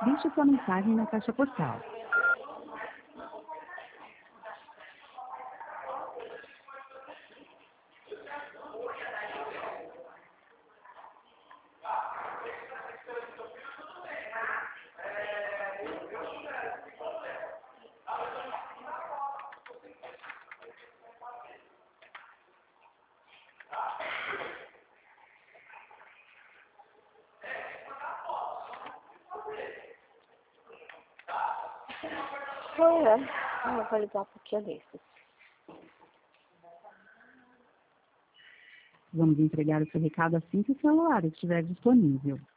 Deixe sua mensagem na caixa postal. Eu vou ligar um pouquinho desses. Vamos entregar o seu recado assim que o celular estiver disponível.